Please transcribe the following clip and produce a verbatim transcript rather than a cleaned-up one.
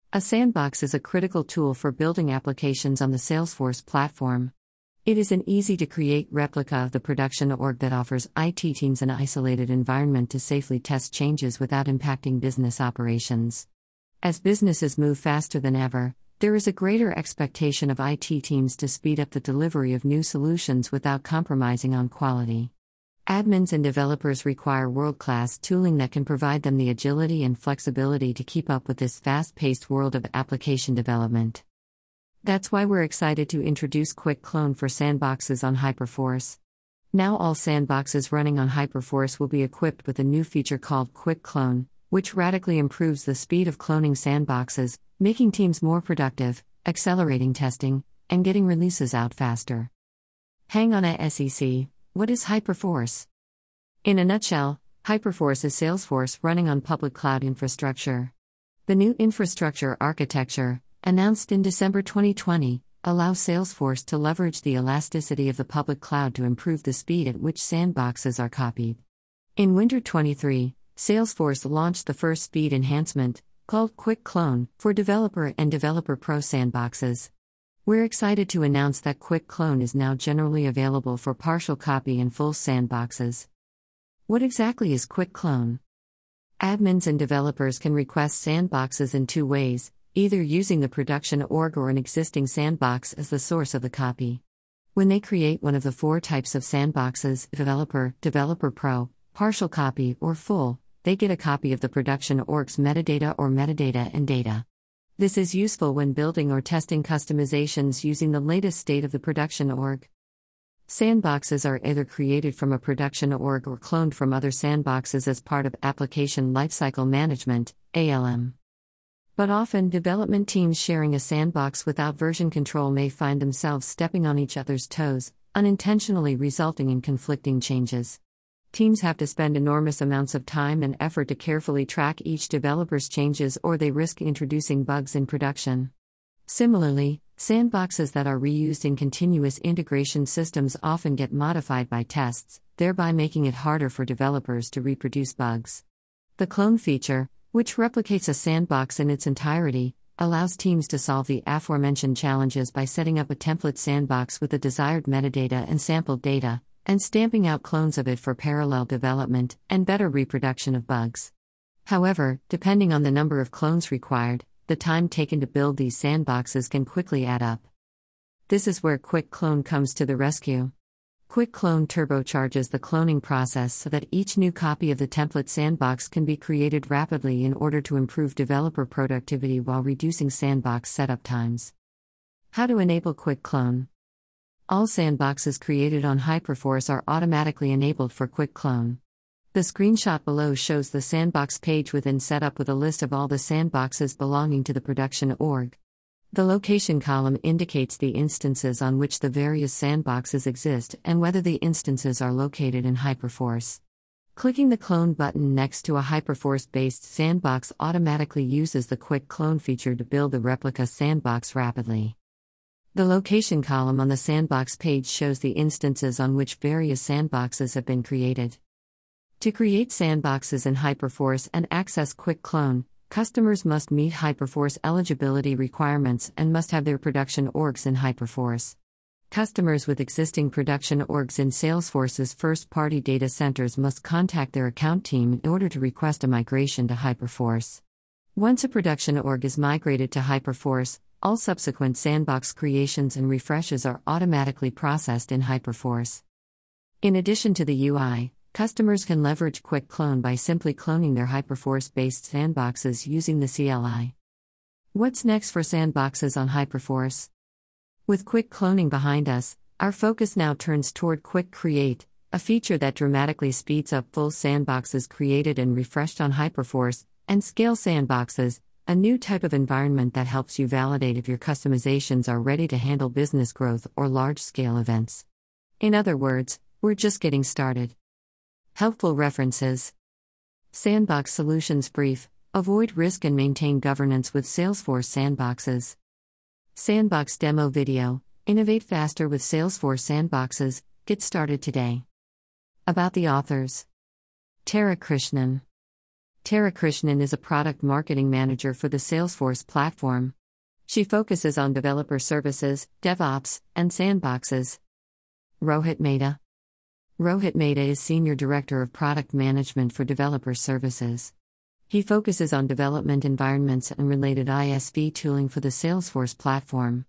A sandbox is a critical tool for building applications on the Salesforce platform. It is an easy-to-create replica of the production org that offers I T teams an isolated environment to safely test changes without impacting business operations. As businesses move faster than ever, there is a greater expectation of I T teams to speed up the delivery of new solutions without compromising on quality. Admins and developers require world-class tooling that can provide them the agility and flexibility to keep up with this fast-paced world of application development. That's why we're excited to introduce Quick Clone for sandboxes on Hyperforce. Now all sandboxes running on Hyperforce will be equipped with a new feature called Quick Clone, which radically improves the speed of cloning sandboxes, making teams more productive, accelerating testing, and getting releases out faster. Hang on a sec. What is Hyperforce? In a nutshell, Hyperforce is Salesforce running on public cloud infrastructure. The new infrastructure architecture, announced in December twenty twenty, allows Salesforce to leverage the elasticity of the public cloud to improve the speed at which sandboxes are copied. In winter twenty-three, Salesforce launched the first speed enhancement, called Quick Clone, for Developer and Developer Pro sandboxes. We're excited to announce that Quick Clone is now generally available for partial copy and full sandboxes. What exactly is Quick Clone? Admins and developers can request sandboxes in two ways, either using the production org or an existing sandbox as the source of the copy. When they create one of the four types of sandboxes, Developer, Developer Pro, partial copy, or full, they get a copy of the production org's metadata or metadata and data. This is useful when building or testing customizations using the latest state of the production org. Sandboxes are either created from a production org or cloned from other sandboxes as part of Application Lifecycle Management, A L M. But often, development teams sharing a sandbox without version control may find themselves stepping on each other's toes, unintentionally resulting in conflicting changes. Teams have to spend enormous amounts of time and effort to carefully track each developer's changes, or they risk introducing bugs in production. Similarly, sandboxes that are reused in continuous integration systems often get modified by tests, thereby making it harder for developers to reproduce bugs. The clone feature, which replicates a sandbox in its entirety, allows teams to solve the aforementioned challenges by setting up a template sandbox with the desired metadata and sampled data, and stamping out clones of it for parallel development and better reproduction of bugs. However, depending on the number of clones required, the time taken to build these sandboxes can quickly add up. This is where Quick Clone comes to the rescue. Quick Clone turbocharges the cloning process so that each new copy of the template sandbox can be created rapidly in order to improve developer productivity while reducing sandbox setup times. How to enable Quick Clone? All sandboxes created on Hyperforce are automatically enabled for Quick Clone. The screenshot below shows the sandbox page within Setup with a list of all the sandboxes belonging to the production org. The location column indicates the instances on which the various sandboxes exist and whether the instances are located in Hyperforce. Clicking the Clone button next to a Hyperforce-based sandbox automatically uses the Quick Clone feature to build the replica sandbox rapidly. The location column on the sandbox page shows the instances on which various sandboxes have been created. To create sandboxes in Hyperforce and access Quick Clone, customers must meet Hyperforce eligibility requirements and must have their production orgs in Hyperforce. Customers with existing production orgs in Salesforce's first-party data centers must contact their account team in order to request a migration to Hyperforce. Once a production org is migrated to Hyperforce, all subsequent sandbox creations and refreshes are automatically processed in Hyperforce. In addition to the U I, customers can leverage Quick Clone by simply cloning their Hyperforce-based sandboxes using the C L I. What's next for sandboxes on Hyperforce? With Quick Cloning behind us, our focus now turns toward Quick Create, a feature that dramatically speeds up full sandboxes created and refreshed on Hyperforce, and Scale Sandboxes, a new type of environment that helps you validate if your customizations are ready to handle business growth or large-scale events. In other words, we're just getting started. Helpful references. Sandbox Solutions Brief: Avoid risk and maintain governance with Salesforce sandboxes. Sandbox Demo Video: Innovate faster with Salesforce sandboxes. Get started today. About the authors. Tara Krishnan. Tara Krishnan is a product marketing manager for the Salesforce platform. She focuses on developer services, DevOps, and sandboxes. Rohit Mehta. Rohit Mehta is Senior Director of Product Management for Developer Services. He focuses on development environments and related I S V tooling for the Salesforce platform.